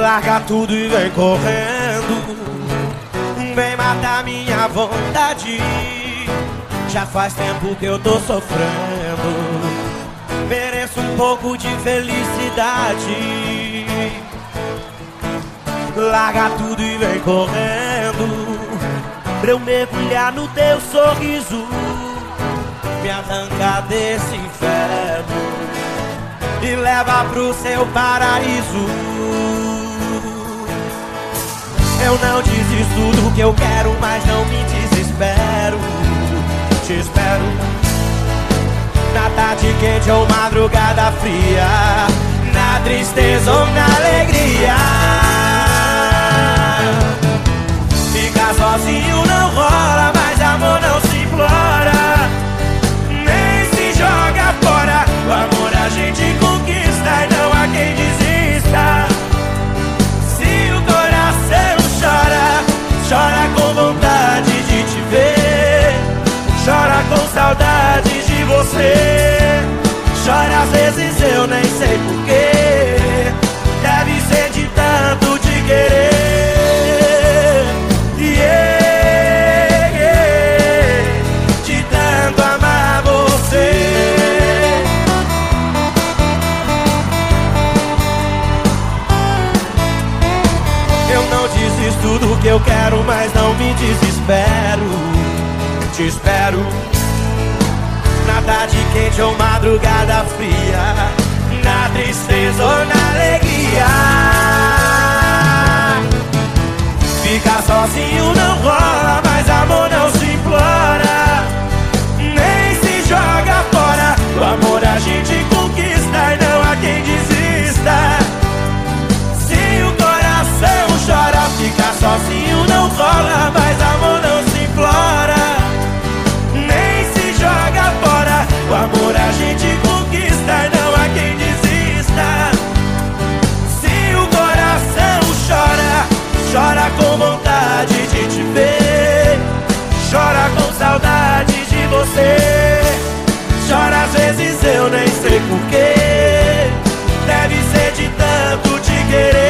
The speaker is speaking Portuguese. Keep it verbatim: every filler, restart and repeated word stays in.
Larga tudo e vem correndo, vem matar minha vontade. Já faz tempo que eu tô sofrendo, mereço um pouco de felicidade. Larga tudo e vem correndo, pra eu mergulhar no teu sorriso, me arrancar desse inferno e leva pro seu paraíso. Eu não desisto do que eu quero, mas não me desespero. Te espero na tarde quente ou madrugada fria, na tristeza ou na alegria. Ficar sozinho não rola, mas amor não se implora, nem se joga fora. O amor a gente conquista e não há quem desista. Se o coração chora, chora com vontade de te ver, chora com saudade de você. Chora às vezes eu nem sei porquê, deve ser de tanto te querer. Yeah, yeah, de tanto amar você. Eu não desisto do que eu quero, mas não me desespero. Te espero na tarde quente ou madrugada fria, na tristeza ou na alegria. Ficar sozinho não rola, mas amor não se implora, nem se joga fora. O amor a gente conquista e não há quem desista. Se o coração chora, ficar sozinho não rola, mas amor não se implora, nem se joga fora. O amor a gente conquista e não há quem desista. Se o coração chora, chora com vontade de te ver, chora com saudade de você. Chora às vezes eu nem sei porquê, deve ser de tanto te querer.